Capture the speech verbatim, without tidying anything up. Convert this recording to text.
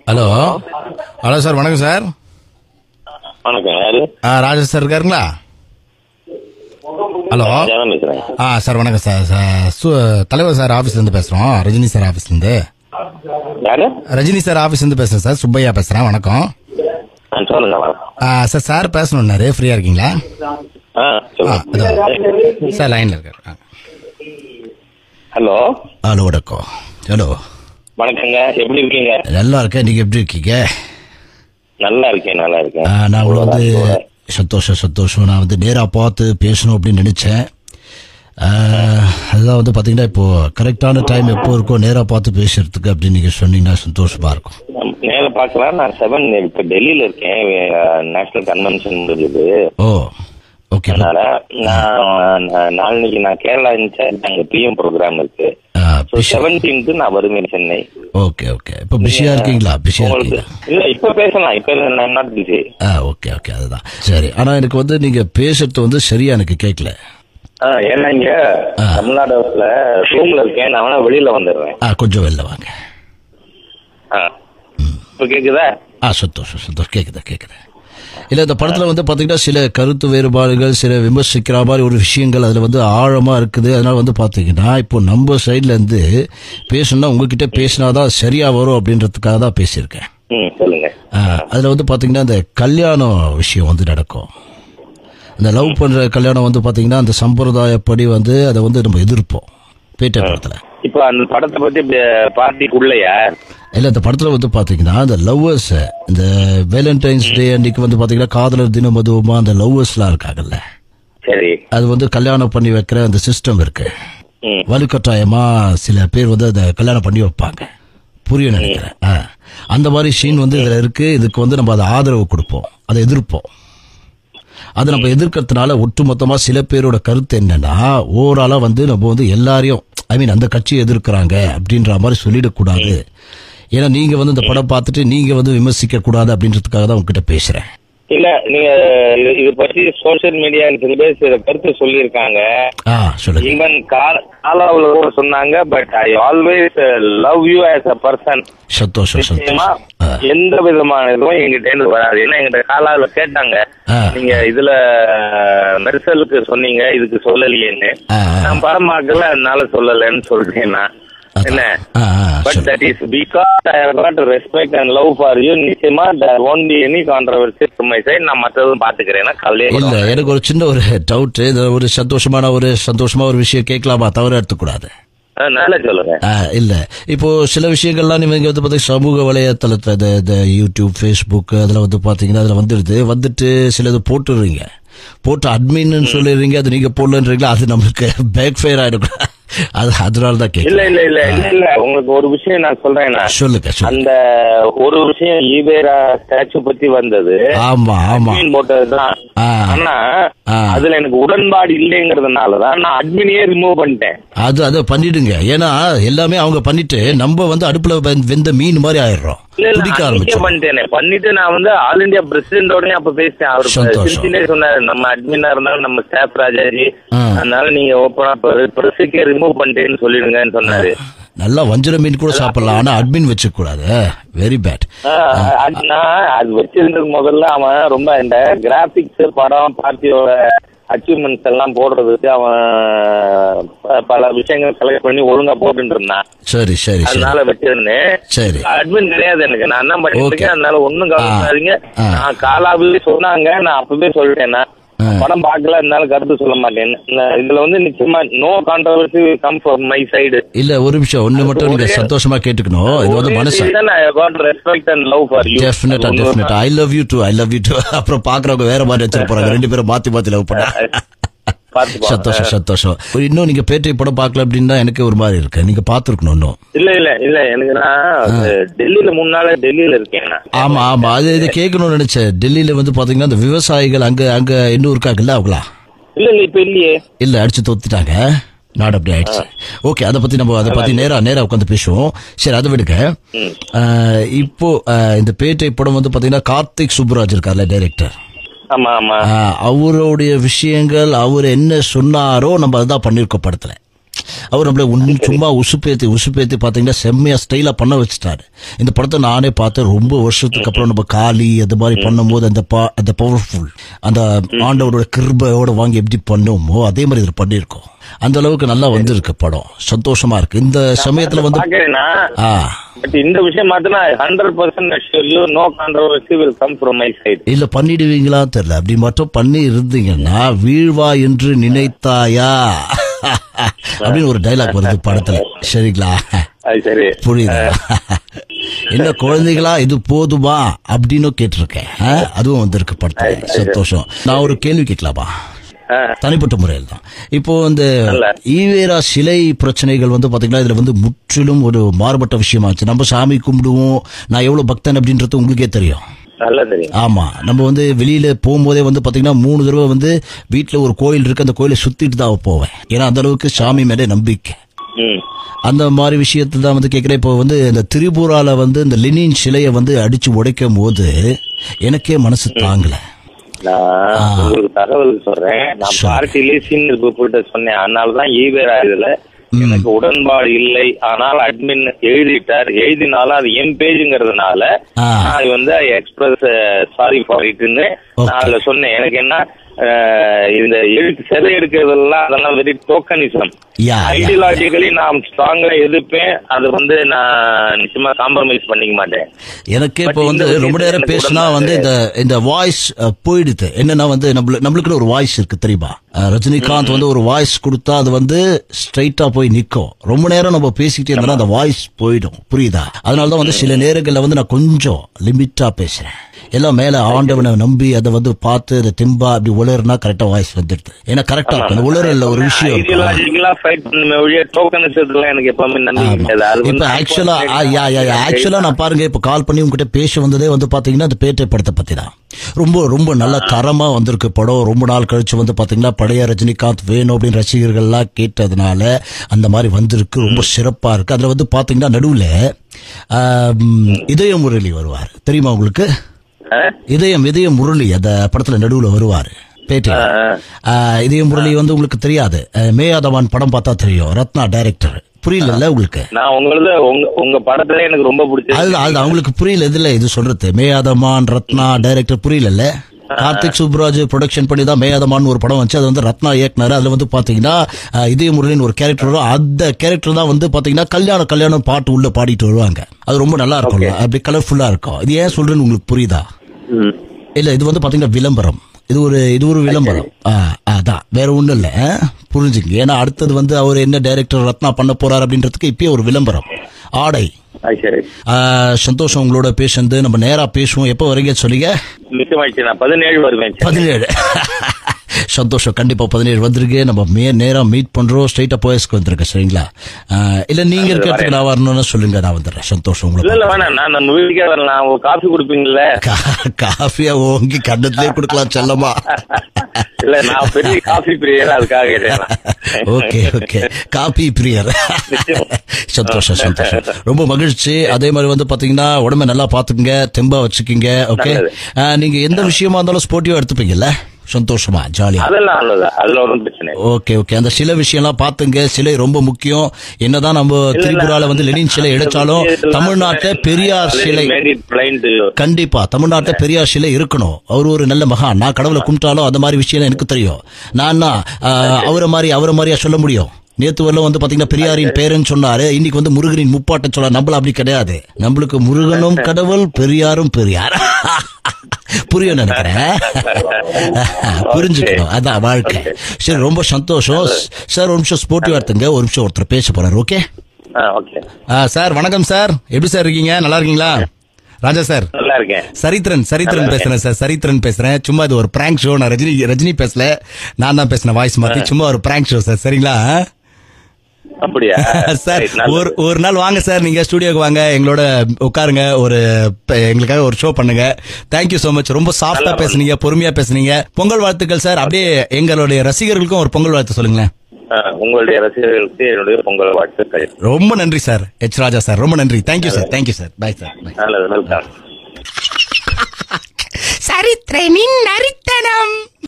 Hello hello sir, வணக்கம் sir. வணக்கம், யாரு? ராஜேஷ் சார் இருக்காருங்களா? ஹலோ. ஆ சார் வணக்கம் சார். தலைவர் சார் ஆஃபீஸ்லேருந்து பேசுகிறோம், ரஜினி சார் ஆஃபீஸ்லேருந்து. யாரு? ரஜினி சார் ஆஃபீஸ்லேருந்து பேசுகிறேன் சார், சுப்பையா பேசுகிறேன். வணக்கம் சார். சார் பேசணுன்னாரு, ஃப்ரீயாக இருக்கீங்களா? சார் லைனில் இருக்காரு. ஹலோ ஹலோ வணக்கம். ஹலோ வணக்கங்க, எப்படி இருக்கீங்க? நல்லா இருக்கேன், நீங்கள் எப்படி இருக்கீங்க? நல்லா இருக்கேன், நல்லா இருக்கேன். நான் உங்களை வந்து சந்தோஷம் சந்தோஷம் நான் வந்து நேராக பார்த்து பேசணும் அப்படின்னு நினச்சேன். அதுதான் வந்து பார்த்தீங்கன்னா இப்போ கரெக்டான டைம் எப்போ இருக்கோ நேராக பார்த்து பேசுறதுக்கு அப்படின்னு நீங்கள் சொன்னீங்கன்னா சந்தோஷமா இருக்கும். நேராக பார்க்கலாம். நான் செவன் இப்போ டெல்லியில் இருக்கேன், நேஷனல் கன்வென்ஷன் முடிஞ்சது. Oh okay. அதனால நான் நாளைக்கு நான் கேரளா இன்சார்ஜ், அங்கே பிஎம் ப்ரோக்ராம் இருக்கு. செவன்டீன்த் நான் வருவேன் சென்னை. Okay okay. இப்போ பிஸியா இருக்கீங்களா? பிஸியா இருக்கீங்களா? இல்ல இப்ப பேசலாம், இப்ப நாட் பிஸி. ஓகே ஓகே, அதுதான் சரி. ஆனா எனக்கு வந்து நீங்க பேசுறது வந்து சரியா எனக்கு கேட்கல. ஏன்னா இங்க தமிழ்நாடுல ரூம்ல இருக்கேன், நான் வேணா வெளியில வந்துடுறேன். கொஞ்சம் வெளில வாங்க. இப்ப கேக்குதா? ஆ சந்தோஷம் சந்தோஷம், கேக்குதா கேக்குதா. இல்ல இந்த படத்துல வந்து பாத்தீங்கன்னா சில கருத்து வேறுபாடுகள், சில விமர்சிக்கிற மாதிரி ஒரு விஷயங்கள் அதுல வந்து ஆழமா இருக்குது. அதனால வந்து பாத்தீங்கன்னா இப்போ நம்ம சைட்ல இருந்து பேசணும்னா உங்ககிட்ட பேசினாதான் சரியா வரும் அப்படின்றதுக்காக தான் பேசியிருக்கேன். அதுல வந்து பாத்தீங்கன்னா இந்த கல்யாணம் விஷயம் வந்து நடக்கும். இந்த லவ் பண்ற கல்யாணம் வந்து பாத்தீங்கன்னா அந்த சம்பிரதாயப்படி வந்து அதை வந்து நம்ம எதிர்ப்போம் பேட்டை படத்துல. இப்ப அந்த படத்தை பத்தி பார்ட்டிக்குள்ளயா இல்ல, இந்த படத்துல வந்து பாத்தீங்கன்னா இந்த லவ்வர்ஸ், இந்த வேலண்டைன்ஸ் டே அன்னைக்கு வந்து பாத்தீங்கன்னா காதலர் தினம் அதுவுமா அந்த லவ்வர்ஸ் எல்லாம் இருக்காங்கல்ல, சரி, அது வந்து கல்யாணம் பண்ணி வைக்கிற அந்த சிஸ்டம் இருக்கு. வலுக்கட்டாயமா சில பேர் வந்து அதை கல்யாணம் பண்ணி வைப்பாங்க, புரிய நினைக்கிறேன். அந்த மாதிரி சீன் வந்து இதுல இருக்கு. இதுக்கு வந்து நம்ம அதை ஆதரவு கொடுப்போம், அதை எதிர்ப்போம். அதை நம்ம எதிர்க்கிறதுனால ஒட்டுமொத்தமா சில பேரோட கருத்து என்னன்னா, ஓவராலா வந்து நம்ம வந்து எல்லாரையும் ஐ மீன் அந்த கட்சியை எதிர்க்கிறாங்க அப்படின்ற மாதிரி சொல்லிடக்கூடாது. ஏன்னா நீங்க வந்து இந்த படம் பார்த்துட்டு நீங்க வந்து விமர்சிக்க கூடாது அப்படின்றதுக்காக தான் உங்ககிட்ட பேசுறேன். இல்ல, நீங்க இது பத்தி சோசியல் மீடியா சில பேர் சில கருத்து சொல்லியிருக்காங்க. ஈவன் காலாவுல கூட சொன்னாங்க. But I always love you as a person. சந்தோஷம். எந்த விதமான இதுவும் எங்கிட்ட இருந்து வராது. ஏன்னா எங்கிட்ட காலாவுல கேட்டாங்க, நீங்க இதுல மெர்சலுக்கு சொன்னீங்க, இதுக்கு சொல்லலையேன்னு. நான் படம் பார்க்கல, அதனால சொல்லலன்னு சொல்றேன் நான். என்ன but that is because I have got respect and love for you. நிச்சயமா there won't be any controversy from my side. நான் மற்றதும் பாத்துக்கிறேன். கவலையே இல்ல. எனக்கு ஒரு சின்ன ஒரு டவுட், ஒரு சந்தோஷமான ஒரு சந்தோஷமா ஒரு விஷயம் கேட்கலாமா? தவறு எடுத்துக்கூடாது. நல்லா சொல்லுங்க. இல்ல, இப்போ சில விஷயங்கள்லாம் நீங்க வந்து பாத்தீங்கன்னா சமூக வலைத்தளத்துல இந்த யூடியூப், பேஸ்புக் அதுல வந்து பாத்தீங்கன்னா அதுல வந்துடுது. வந்துட்டு சிலது போட்டுடுறீங்க, போட்டு அட்மின்னு சொல்லிடுறீங்க, அது நீங்க போடலன்றீங்களா, அது நம்மளுக்கு பேக் ஃபயர் ஆயிடும். அது அதனாலதான் கேட்க. இல்ல இல்ல இல்ல இல்ல இல்ல உங்களுக்கு ஒரு விஷயம் நான் சொல்றேன். சொல்லுங்க. அந்த ஒரு விஷயம் ஈவேரா ஸ்டாச்சு பத்தி வந்தது. ஆமா ஆமா போட்டதுதான். ஆனா அதுல எனக்கு உடன்பாடு இல்லைங்கிறதுனாலதான் நான் அட்மினையே ரிமூவ் பண்ணிட்டேன். அது அதை பண்ணிடுங்க. ஏன்னா எல்லாமே அவங்க பண்ணிட்டு நம்ம வந்து அடுப்புல வெந்த மீன் மாதிரி ஆயிடுறோம். பண்ணிட்டு நான் வந்து ஆல் இந்தியா பிரசிடென்டோட அப்ப பேசிட்டேன். அவரு சொன்னாரு, நம்ம அட்மினா இருந்தாலும் நம்ம ஸ்டாஃப் ராஜாஜி, அதனால நீங்க ஓப்பனா பிரஸுக்கே ரிமூவ் பண்ணிட்டேன்னு சொல்லிடுங்கன்னு சொன்னாரு. நல்லா வஞ்சர மீன் கூட சாப்பிடலாம், ஆனா அட்மின் வச்சு கூடாது. Very bad. அது வச்சிருந்தது முதல்ல அவன் ரொம்ப இந்த கிராபிக்ஸ் படம் பார்ட்டியோட அச்சீவ்மெண்ட்ஸ் எல்லாம் போடுறதுக்கு அவன் பல விஷயங்கள் செலக்ட் பண்ணி ஒழுங்கா போட்டு இருந்தான். சரி சரி. அதனால வச்சிருந்தேன். சரி, அட்மின் கிடையாது எனக்கு. நான் என்ன பண்ணிருக்கேன், அதனால ஒண்ணும் கவனிக்காதீங்க. நான் காலாவே சொன்னாங்க, நான் அப்பவே சொல்லிட்டேன். படம் பார்க்கல, அதனால கருத்து சொல்ல மாட்டேன். இதுல வந்து நிச்சயமா no controversy come from my side. இல்ல, ஒரு விஷயம் ஒண்ணு மட்டும் நீங்க சந்தோஷமா கேட்டுக்கணும். இது வந்து மனசு respect and love for you. டெஃபினட்டா டெஃபினட்டா I love you too I love you too. அப்புறம் பாக்குறவங்க வேற மாதிரி வச்சிட்டு போறாங்க, ரெண்டு பேரும் மாத்தி மாத்தி லவ் பண்ண. சந்தோஷம் சந்தோஷம். இன்னும் நீங்க பேட்டை படம் பார்க்கல அப்படின்னா எனக்கு ஒரு மாதிரி இருக்கு, நீங்க பாத்துருக்கணும் இன்னும். இல்ல இல்ல இல்ல எனக்கு நான் டெல்லியில மூணு நாள் டெல்லியில இருக்கேன். ஆமா ஆமா, அது இதை கேட்கணும்னு நினைச்சேன். டெல்லியில வந்து பாத்தீங்கன்னா அந்த விவசாயிகள் அங்க அங்க இன்னும் இருக்காங்கல்ல, அவங்களா? இல்ல இல்ல இப்ப இல்லையே. இல்ல, அடிச்சு தோத்துட்டாங்க, நாடு அப்படி ஆயிடுச்சு. ஓகே, அதை பத்தி நம்ம அதை பத்தி நேரா நேரா உட்காந்து பேசுவோம். சரி, அதை விடுங்க. இப்போ இந்த பேட்டை படம் வந்து பாத்தீங்கன்னா கார்த்திக் சுப்புராஜ் இருக்கார்ல, டைரக்டர். அவருடைய விஷயங்கள் அவர் என்ன சொன்னாரோ நம்ம அதுதான் பண்ணிருக்கோம் படத்துல. அவர் நம்மள ஒன்னும் சும்மா உசுப்பேத்தி உசுப்பேத்தி பாத்தீங்கன்னா செம்மையா ஸ்டைலா பண்ண வச்சுட்டாரு. இந்த படத்தை நானே பார்த்தேன் ரொம்ப வருஷத்துக்கு அப்புறம். நம்ம காளி அது மாதிரி பண்ணும் போது அந்த அந்த பவர்ஃபுல் அந்த ஆண்டவரோட கிருபையோட வாங்கி எப்படி பண்ணோமோ அதே மாதிரி இது பண்ணிருக்கோம். அந்த அளவுக்கு நல்லா வந்திருக்கு படம். சந்தோஷமா இருக்கு. இந்த சமயத்துல வந்து இந்த விஷயம் இல்ல பண்ணிடுவீங்களா தெரியல. அப்படி மட்டும் பண்ணி இருந்தீங்கன்னா வீழ்வா என்று நினைத்தாயா அப்படின்னு ஒரு டைலாக் வருது படத்துல. சரிங்களா? புரியுதா? என்ன குழந்தைகளா இது போதுமா அப்படின்னு கேட்டிருக்கேன். அதுவும் வந்திருக்கு படத்துல. சந்தோஷம். நான் ஒரு கேள்வி கேட்கலாமா? தனிப்பட்ட முறையில் தான். இப்போ இந்த ஈவேரா சிலை பிரச்சனைகள் வந்து பாத்தீங்கன்னா இதுல வந்து முற்றிலும் ஒரு மாறுபட்ட விஷயமாச்சு. நம்ம சாமி கும்பிடுவோம். நான் எவ்வளவு பக்தன் அப்படின்றது உங்களுக்கே தெரியும். ஆமா, நம்ம வந்து வெளியில போகும்போதே வந்து பாத்தீங்கன்னா மூணு தடவை வந்து வீட்டுல ஒரு கோயில் இருக்கு, அந்த கோயிலை சுத்திட்டு தான் போவேன். ஏன்னா அந்த அளவுக்கு சாமி மேலே நம்பிக்கை. அந்த மாதிரி விஷயத்துல தான் வந்து கேட்கிறேன். இப்போ வந்து இந்த திரிபுரால வந்து இந்த லெனின் சிலையை வந்து அடிச்சு உடைக்கும் போது எனக்கே மனசு தாங்கல. நான் உங்களுக்கு தகவல் சொல்றேன். நான் பார்ட்டிலேயே சீனியர் கூப்பிட்டு சொன்னேன். அதனாலதான் ஈவேரா இதுல எனக்கு உடன்பாடு இல்லை. ஆனால் அட்மின் எழுதிட்டார். எழுதினாலும் அது என் பேஜுங்கிறதுனால நான் வந்து எக்ஸ்பிரஸ் சாரி ஃபார் இட்னு நான் அதுல சொன்னேன். எனக்கு என்ன இந்த எழுத்து சிலை எடுக்கிறதெல்லாம் அதெல்லாம் வெரி டோக்கனிசம். ஐடியாலஜிக்கலி நான் ஸ்ட்ராங்கா எதிர்ப்பேன். அது வந்து நான் நிச்சயமா காம்ப்ரமைஸ் பண்ணிக்க மாட்டேன். எனக்கு இப்ப வந்து ரொம்ப நேரம் பேசினா வந்து இந்த இந்த வாய்ஸ் போயிடுது. என்னன்னா வந்து நம்மளுக்கு ஒரு வாய்ஸ் இருக்கு தெரியுமா? ரஜினிகாந்த் வந்து ஒரு வாய்ஸ் கொடுத்தா அது வந்து ஸ்ட்ரைட்டா போய் நிக்கும். ரொம்ப நேரம் நம்ம பேசிக்கிட்டே இருந்தாலும் அந்த வாய்ஸ் போயிடும். புரியுதா? அதனாலதான் வந்து சில நேரங்கள்ல வந்து நான் கொஞ்சம் லிமிட்டா பேசுறேன். எல்லாம் மேல ஆண்டவனை நம்பி அதை வந்து பார்த்து அதை திம்பா அப்படி உலர்னா கரெக்டா வாய்ஸ் வந்துடுது. ஏன்னா கரெக்டா இருக்கும். உலர்ல ஒரு விஷயம் இப்ப ஆக்சுவலா ஆக்சுவலா நான் பாருங்க இப்ப கால் பண்ணி உங்ககிட்ட பேச வந்ததே வந்து பாத்தீங்கன்னா அந்த பேட்டை படத்தை பத்தி தான். ரொம்ப ரொம்ப நல்ல தரமா வந்திருக்கு படம். ரொம்ப நாள் கழிச்சு வந்து பாத்தீங்கன்னா பழைய ரஜினிகாந்த் வேணும் அப்படின்னு ரசிகர்கள் எல்லாம் கேட்டதுனால அந்த மாதிரி வந்திருக்கு. ரொம்ப சிறப்பா இருக்கு. அதுல வந்து பாத்தீங்கன்னா நடுவுல இதய முரளி வருவார் தெரியுமா உங்களுக்கு? இதயம் இதயம் முரளி அந்த படத்துல நடுவுல வருவாரு பேட்டை. இதயம் முரளி வந்து உங்களுக்கு தெரியாது. மேயாதவான் படம் பார்த்தா தெரியும். ரத்னா டைரக்டர். புரியல உங்களுக்கு? நான் உங்களது உங்க படத்துல எனக்கு ரொம்ப பிடிச்சது அதுதான் அதுதான் உங்களுக்கு புரியல. இதுல இது சொல்றது மேயாதவான் ரத்னா டைரக்டர் புரியல. கார்த்திக் சுப்ராஜ் ப்ரொடக்ஷன் பண்ணி தான் மேயாதமான் ஒரு படம் வந்துச்சு. அது வந்து ரத்னா இயக்குனர். அதுல வந்து பாத்தீங்கன்னா இதய முரளின்னு ஒரு கேரக்டர் வரும். அந்த கேரக்டர் தான் வந்து பாத்தீங்கன்னா கல்யாணம் கல்யாணம் பாட்டு உள்ள பாடிட்டு வருவாங்க. அது ரொம்ப நல்லா இருக்கும். அப்படி கலர்ஃபுல்லா இருக்கும். இது ஏன் சொல்றேன்னு உங்களுக்கு புரியுதா? இல்ல இது வந்து பாத்தீங்கன்னா விளம்பரம். இது ஒரு இது ஒரு விளம்பரம். அதான் வேற ஒண்ணும் இல்ல. புரிஞ்சுங்க. ஏன்னா அடுத்தது வந்து அவர் என்ன டைரக்டர் ரத்னா பண்ண போறாரு அப்படின்றதுக்கு இப்பயே ஒரு விளம்பரம் ஆடை. சந்தோஷம் உங்களோட பேசுறது. நம்ம நேரா பேசுவோம். எப்ப வரீங்க சொல்லுங்க? பதினேழு சந்தோஷம். கண்டிப்பா பதினேழு வந்துருக்கு. நம்ம மே நேரம் மீட் பண்றோம். ஸ்ட்ரைட்டா போயஸ்க்கு வந்துருக்க. சரிங்களா? இல்ல நீங்க இருக்கிறதுக்கு நான் வரணும்னு சொல்லுங்க. நான் வந்துடுறேன். சந்தோஷம். உங்களுக்கு காஃபி குடுப்பீங்கல்ல? காஃபியா ஓங்கி கண்ணத்திலே குடுக்கலாம் செல்லமா. ஓகே ஓகே காபி பிரியர். சந்தோஷம் சந்தோஷம். ரொம்ப மகிழ்ச்சி. அதே மாதிரி வந்து பாத்தீங்கன்னா உடம்பை நல்லா பாத்துக்கங்க. தெம்பா வச்சுக்கீங்க. ஓகே. நீங்க எந்த விஷயமா இருந்தாலும் ஸ்போர்ட்டிவா எடுத்துப்பீங்கல்ல? சந்தோஷமா ஜாலியா? Okay okay. அந்த சில விஷயம் எல்லாம் பாத்துங்க. சிலை ரொம்ப முக்கியம். என்னதான் நம்ம திரிபுரால வந்து லெனின் சிலை எடுத்தாலும் தமிழ்நாட்டை பெரியார் சிலை கண்டிப்பா தமிழ்நாட்டை பெரியார் சிலை இருக்கணும். அவர் ஒரு நல்ல மகான். நான் கடவுளை கும்பிட்டாலும் அந்த மாதிரி விஷயம் எனக்கு தெரியும். நான் அவரை மாதிரி அவரை மாதிரியா சொல்ல முடியும்? நேத்து வரல வந்து பாத்தீங்கன்னா பெரியாரின் பேரன் சொன்னாரு. இன்னைக்கு வந்து முருகனின் முப்பாட்ட சொல்ல. நம்மள அப்படி கிடையாது. நம்மளுக்கு முருகனும் கடவுள், பெரியாரும் பெரியார். புரியும் நினைக்கிறேன். புரிஞ்சுக்கணும். அதான் வாழ்க்கை. சரி ரொம்ப சந்தோஷம் சார். ஒரு நிமிஷம் ஸ்போர்ட்டிவா எடுத்துங்க. ஒரு நிமிஷம் ஒருத்தர் பேச போறாரு. Okay sir. வணக்கம் சார். எப்படி சார் இருக்கீங்க? நல்லா இருக்கீங்களா? ராஜா சார் நல்லா இருக்கேன். சரித்திரன் சரித்திரன் பேசுறேன் சார். சரித்திரன் பேசுறேன். சும்மா இது ஒரு பிராங்க் ஷோ. நான் ரஜினி ரஜினி பேசல. நான் தான் பேசுறேன் வாய்ஸ் மாத்தி. சும்மா ஒரு பிராங்க் ஷோ சார். சரிங்களா? அப்படியா சார்? ஒரு ஒரு நாள் வாங்க சார். நீங்க ஸ்டுடியோக்கு வாங்க. எங்களோட உட்காருங்க. ஒரு எங்களுக்காக ஒரு ஷோ பண்ணுங்க. Thank you so much. ரொம்ப சாஃப்டா பேசுனீங்க. பொறுமையா பேசுனீங்க. பொங்கல் வாழ்த்துக்கள் சார். அப்படியே எங்களுடைய ரசிகர்களுக்கும் ஒரு பொங்கல் வாழ்த்து சொல்லுங்களேன். உங்களுடைய ரசிகர்களுக்கு என்னுடைய பொங்கல் வாழ்த்துக்கள். ரொம்ப நன்றி சார். எச் ராஜா சார். ரொம்ப நன்றி. Thank you sir. Thank you sir. Bye sir. நல்லது. சரித்திரனின் நரித்தனம்.